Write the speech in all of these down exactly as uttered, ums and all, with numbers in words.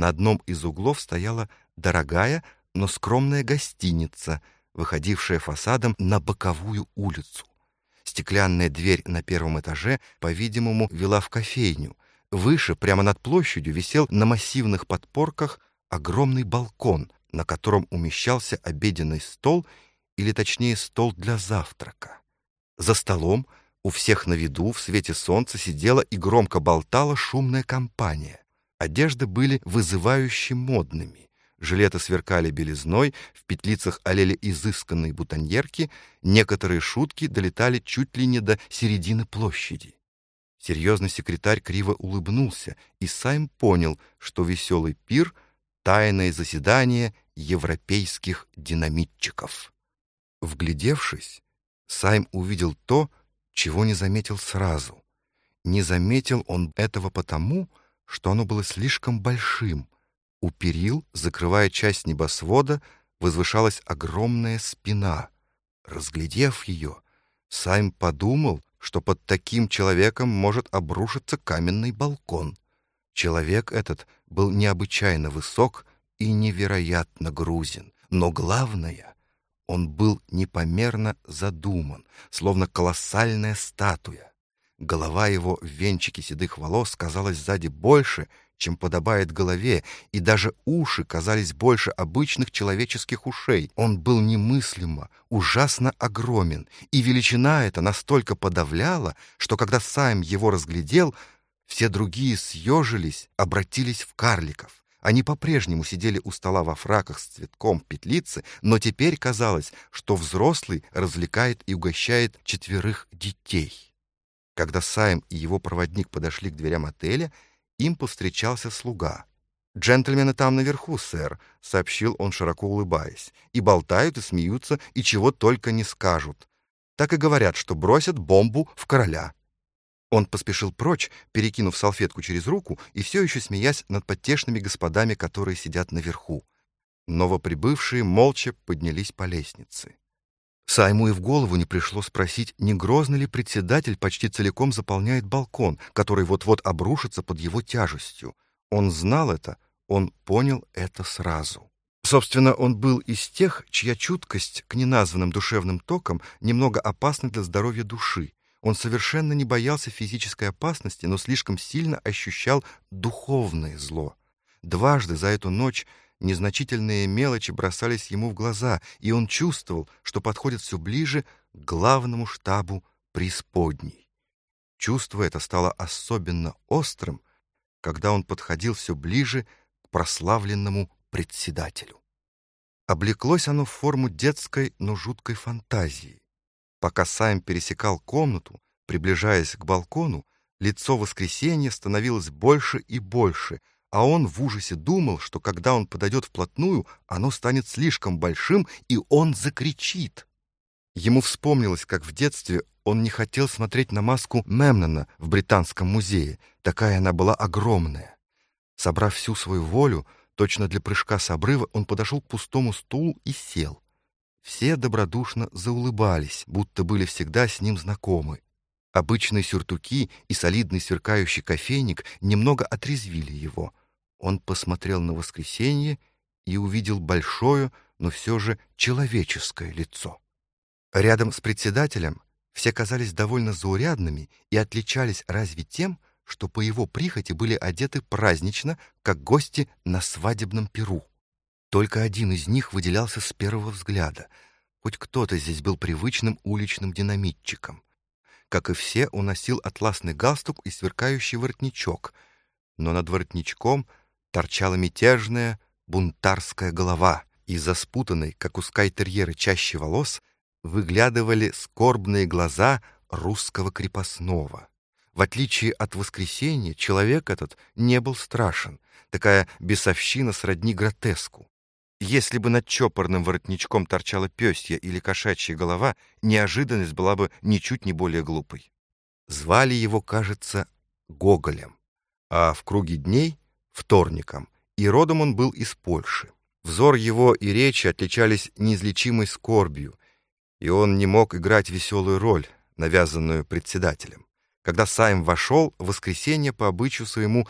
На одном из углов стояла дорогая, но скромная гостиница, выходившая фасадом на боковую улицу. Стеклянная дверь на первом этаже, по-видимому, вела в кофейню. Выше, прямо над площадью, висел на массивных подпорках огромный балкон, на котором умещался обеденный стол, или точнее стол для завтрака. За столом, у всех на виду, в свете солнца сидела и громко болтала шумная компания. Одежды были вызывающе модными. Жилеты сверкали белизной, в петлицах олели изысканные бутоньерки, некоторые шутки долетали чуть ли не до середины площади. Серьезный секретарь криво улыбнулся, и Сайм понял, что веселый пир — тайное заседание европейских динамитчиков. Вглядевшись, Сайм увидел то, чего не заметил сразу. Не заметил он этого потому, что оно было слишком большим. У перил, закрывая часть небосвода, возвышалась огромная спина. Разглядев ее, Сайм подумал, что под таким человеком может обрушиться каменный балкон. Человек этот был необычайно высок и невероятно грузен, но главное — он был непомерно задуман, словно колоссальная статуя. Голова его в венчике седых волос казалась сзади больше, чем подобает голове, и даже уши казались больше обычных человеческих ушей. Он был немыслимо, ужасно огромен, и величина эта настолько подавляла, что когда Сайм его разглядел, все другие съежились, обратились в карликов. Они по-прежнему сидели у стола во фраках с цветком петлицы, но теперь казалось, что взрослый развлекает и угощает четверых детей. Когда Сайм и его проводник подошли к дверям отеля, им повстречался слуга. «Джентльмены там наверху, сэр», — сообщил он, широко улыбаясь, «и болтают, и смеются, и чего только не скажут. Так и говорят, что бросят бомбу в короля». Он поспешил прочь, перекинув салфетку через руку и все еще смеясь над потешными господами, которые сидят наверху. Новоприбывшие молча поднялись по лестнице. Сайму и в голову не пришло спросить, не грозно ли председатель почти целиком заполняет балкон, который вот-вот обрушится под его тяжестью. Он знал это, он понял это сразу. Собственно, он был из тех, чья чуткость к неназванным душевным токам немного опасна для здоровья души. Он совершенно не боялся физической опасности, но слишком сильно ощущал духовное зло. Дважды за эту ночь незначительные мелочи бросались ему в глаза, и он чувствовал, что подходит все ближе к главному штабу преисподней. Чувство это стало особенно острым, когда он подходил все ближе к прославленному председателю. Облеклось оно в форму детской, но жуткой фантазии. Пока Сайм пересекал комнату, приближаясь к балкону, лицо Воскресенья становилось больше и больше, а он в ужасе думал, что когда он подойдет вплотную, оно станет слишком большим, и он закричит. Ему вспомнилось, как в детстве он не хотел смотреть на маску Мемнона в Британском музее, такая она была огромная. Собрав всю свою волю, точно для прыжка с обрыва, он подошел к пустому стулу и сел. Все добродушно заулыбались, будто были всегда с ним знакомы. Обычные сюртуки и солидный сверкающий кофейник немного отрезвили его. Он посмотрел на Воскресенье и увидел большое, но все же человеческое лицо. Рядом с председателем все казались довольно заурядными и отличались разве тем, что по его прихоти были одеты празднично, как гости на свадебном пиру. Только один из них выделялся с первого взгляда. Хоть кто-то здесь был привычным уличным динамитчиком. Как и все, он носил атласный галстук и сверкающий воротничок, но над воротничком торчала мятежная бунтарская голова. Из-за спутанной, как у скайтерьера, чащи волос выглядывали скорбные глаза русского крепостного. В отличие от Воскресенья, человек этот не был страшен. Такая бесовщина сродни гротеску. Если бы над чопорным воротничком торчала пёсья или кошачья голова, неожиданность была бы ничуть не более глупой. Звали его, кажется, Гоголем, а в круге дней — вторником, и родом он был из Польши. Взор его и речи отличались неизлечимой скорбью, и он не мог играть веселую роль, навязанную председателем. Когда Сайм вошел, Воскресенье по обычаю своему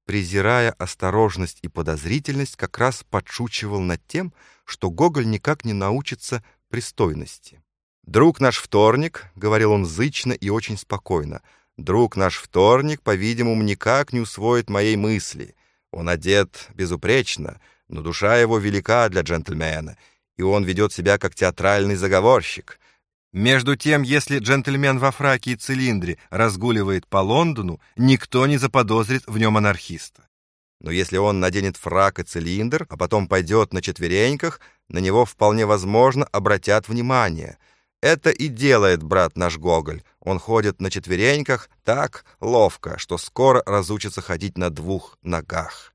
презирая осторожность и подозрительность, как раз подшучивал над тем, что Гоголь никак не научится пристойности. «Друг наш Вторник», — говорил он зычно и очень спокойно, «друг наш Вторник, по-видимому, никак не усвоит моей мысли. Он одет безупречно, но душа его велика для джентльмена, и он ведет себя как театральный заговорщик. Между тем, если джентльмен во фраке и цилиндре разгуливает по Лондону, никто не заподозрит в нем анархиста. Но если он наденет фрак и цилиндр, а потом пойдет на четвереньках, на него вполне возможно обратят внимание. Это и делает брат наш Гоголь. Он ходит на четвереньках так ловко, что скоро разучится ходить на двух ногах».